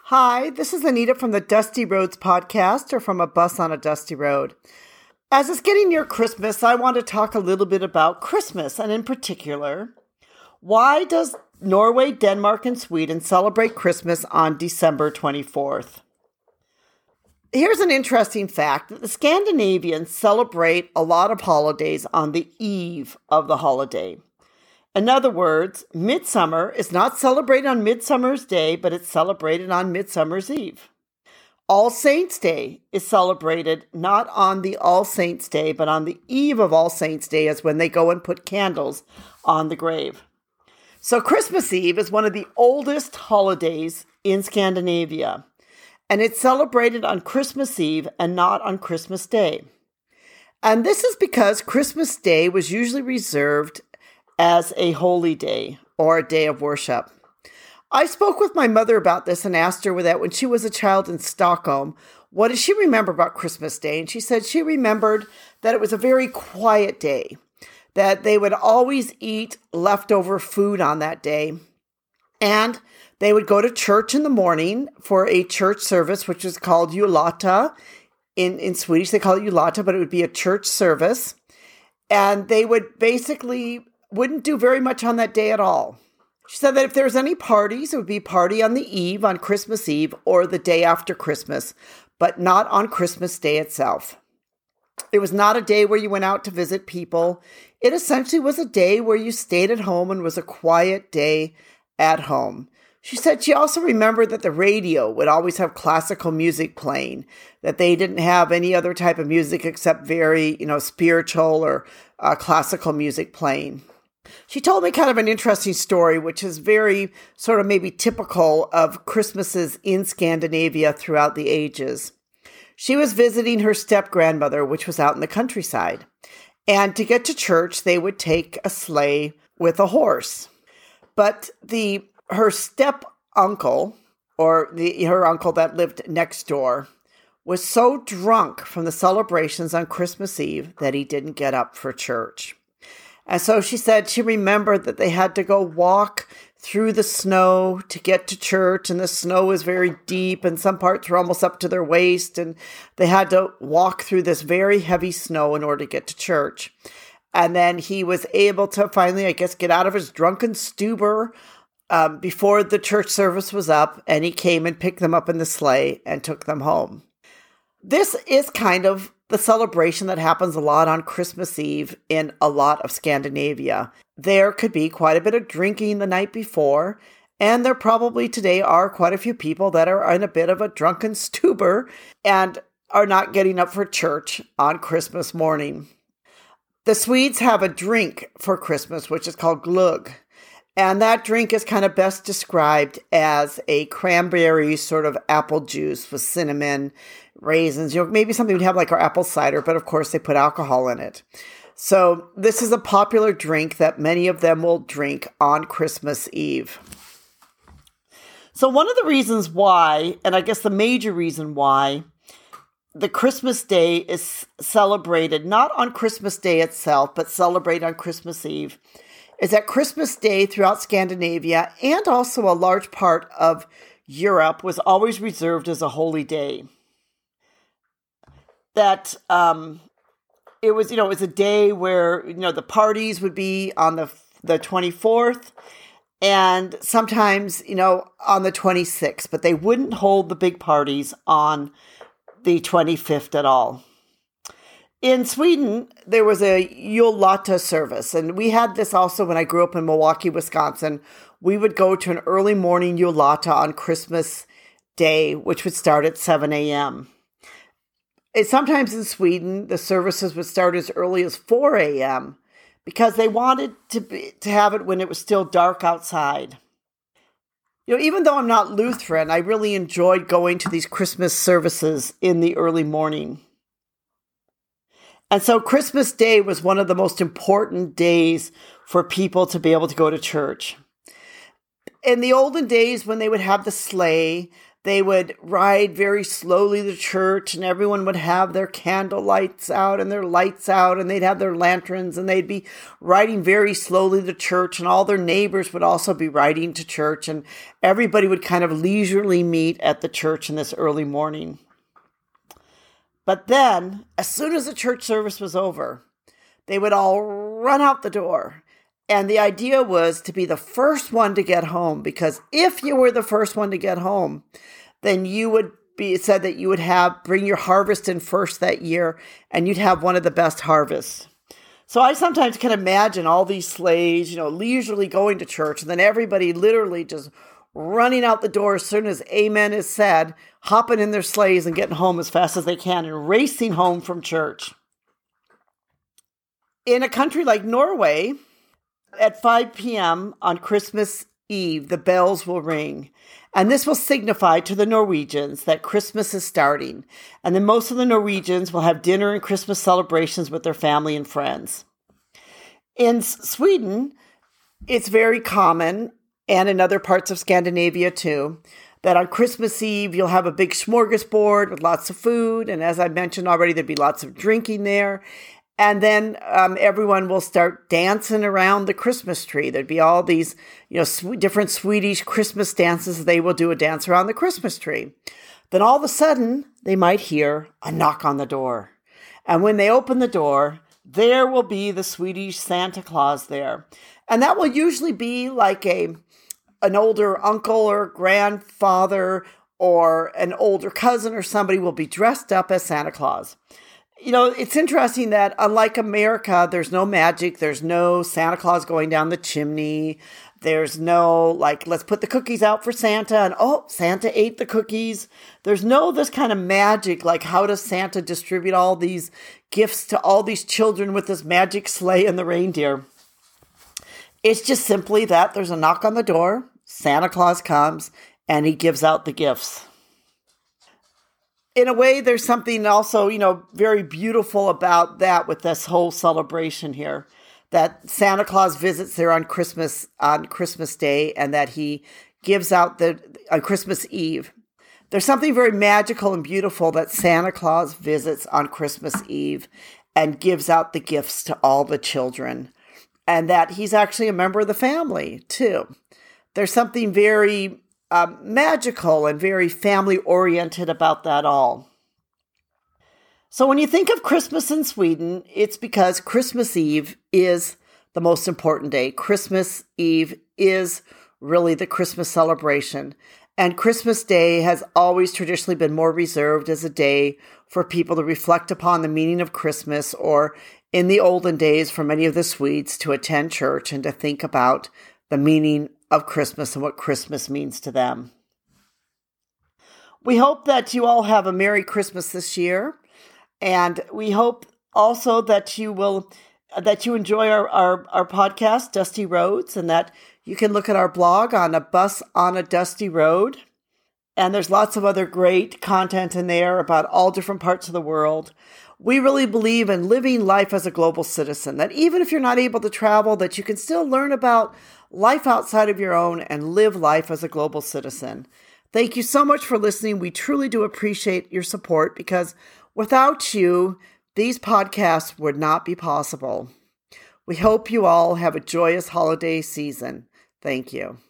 Hi, this is Anita from the Dusty Roads podcast, or from a bus on a dusty road. As it's getting near Christmas, I want to talk a little bit about Christmas, and in particular, why does Norway, Denmark, and Sweden celebrate Christmas on December 24th? Here's an interesting fact that the Scandinavians celebrate a lot of holidays on the eve of the holiday. In other words, Midsummer is not celebrated on Midsummer's Day, but it's celebrated on Midsummer's Eve. All Saints' Day is celebrated not on the All Saints' Day, but on the eve of All Saints' Day is when they go and put candles on the grave. So Christmas Eve is one of the oldest holidays in Scandinavia, and it's celebrated on Christmas Eve and not on Christmas Day. And this is because Christmas Day was usually reserved as a holy day or a day of worship. I spoke with my mother about this and asked her that when she was a child in Stockholm, what does she remember about Christmas Day? And she said she remembered that it was a very quiet day, that they would always eat leftover food on that day, and they would go to church in the morning for a church service, which is called julata. In Swedish, they call it julata, but it would be a church service. And they would basically wouldn't do very much on that day at all. She said that if there's any parties, it would be party on the eve, on Christmas Eve, or the day after Christmas, but not on Christmas Day itself. It was not a day where you went out to visit people. It essentially was a day where you stayed at home and was a quiet day at home. She said she also remembered that the radio would always have classical music playing, that they didn't have any other type of music except very, spiritual or classical music playing. She told me kind of an interesting story, which is very sort of maybe typical of Christmases in Scandinavia throughout the ages. She was visiting her step-grandmother, which was out in the countryside. And to get to church, they would take a sleigh with a horse. But her step-uncle, or her uncle that lived next door, was so drunk from the celebrations on Christmas Eve that he didn't get up for church. And so she said she remembered that they had to go walk through the snow to get to church, and the snow was very deep, and some parts were almost up to their waist, and they had to walk through this very heavy snow in order to get to church. And then he was able to finally, get out of his drunken stupor before the church service was up, and he came and picked them up in the sleigh and took them home. This is kind of the celebration that happens a lot on Christmas Eve in a lot of Scandinavia. There could be quite a bit of drinking the night before, and there probably today are quite a few people that are in a bit of a drunken stupor and are not getting up for church on Christmas morning. The Swedes have a drink for Christmas, which is called glögg. And that drink is kind of best described as a cranberry sort of apple juice with cinnamon, raisins, maybe something we'd have like our apple cider, but of course they put alcohol in it. So this is a popular drink that many of them will drink on Christmas Eve. So one of the reasons why, and I guess the major reason why, the Christmas Day is celebrated not on Christmas Day itself, but celebrated on Christmas Eve, is that Christmas Day throughout Scandinavia and also a large part of Europe was always reserved as a holy day. That it was a day where, the parties would be on the 24th and sometimes, on the 26th, but they wouldn't hold the big parties on the 25th at all. In Sweden, there was a julata service, and we had this also when I grew up in Milwaukee, Wisconsin. We would go to an early morning julata on Christmas Day, which would start at 7 a.m. Sometimes in Sweden, the services would start as early as 4 a.m. because they wanted to have it when it was still dark outside. Even though I'm not Lutheran, I really enjoyed going to these Christmas services in the early morning. And so Christmas Day was one of the most important days for people to be able to go to church. In the olden days, when they would have the sleigh, They would ride very slowly to church, and everyone would have their candle lights out and their lights out, and they'd have their lanterns, and they'd be riding very slowly to church, and all their neighbors would also be riding to church, and everybody would kind of leisurely meet at the church in this early morning. But then, as soon as the church service was over, they would all run out the door. And the idea was to be the first one to get home, because if you were the first one to get home, then you would be said that you would bring your harvest in first that year, and you'd have one of the best harvests. So I sometimes can imagine all these sleighs, leisurely going to church, and then everybody literally just running out the door as soon as amen is said, hopping in their sleighs and getting home as fast as they can and racing home from church. In a country like Norway, at 5 p.m. on Christmas Eve, the bells will ring. And this will signify to the Norwegians that Christmas is starting. And then most of the Norwegians will have dinner and Christmas celebrations with their family and friends. In Sweden, it's very common, and in other parts of Scandinavia too, that on Christmas Eve, you'll have a big smorgasbord with lots of food. And as I mentioned already, there'd be lots of drinking there. And then everyone will start dancing around the Christmas tree. There'd be all these, different Swedish Christmas dances. They will do a dance around the Christmas tree. Then all of a sudden, they might hear a knock on the door. And when they open the door, there will be the Swedish Santa Claus there. And that will usually be like an older uncle or grandfather or an older cousin or somebody will be dressed up as Santa Claus. It's interesting that unlike America, there's no magic. There's no Santa Claus going down the chimney. There's no, let's put the cookies out for Santa and, Santa ate the cookies. There's no this kind of magic, like how does Santa distribute all these gifts to all these children with this magic sleigh and the reindeer. It's just simply that there's a knock on the door, Santa Claus comes, and he gives out the gifts. In a way, there's something also, very beautiful about that with this whole celebration here, that Santa Claus visits there on Christmas Day, and that he gives out on Christmas Eve. There's something very magical and beautiful that Santa Claus visits on Christmas Eve and gives out the gifts to all the children, and that he's actually a member of the family too. There's something very magical and very family-oriented about that all. So when you think of Christmas in Sweden, it's because Christmas Eve is the most important day. Christmas Eve is really the Christmas celebration. And Christmas Day has always traditionally been more reserved as a day for people to reflect upon the meaning of Christmas, or in the olden days for many of the Swedes to attend church and to think about the meaning of Christmas and what Christmas means to them. We hope that you all have a Merry Christmas this year, and we hope also that you enjoy our podcast, Dusty Roads, and that you can look at our blog on A Bus on a Dusty Road. And there's lots of other great content in there about all different parts of the world. We really believe in living life as a global citizen, that even if you're not able to travel, that you can still learn about life outside of your own and live life as a global citizen. Thank you so much for listening. We truly do appreciate your support, because without you, these podcasts would not be possible. We hope you all have a joyous holiday season. Thank you.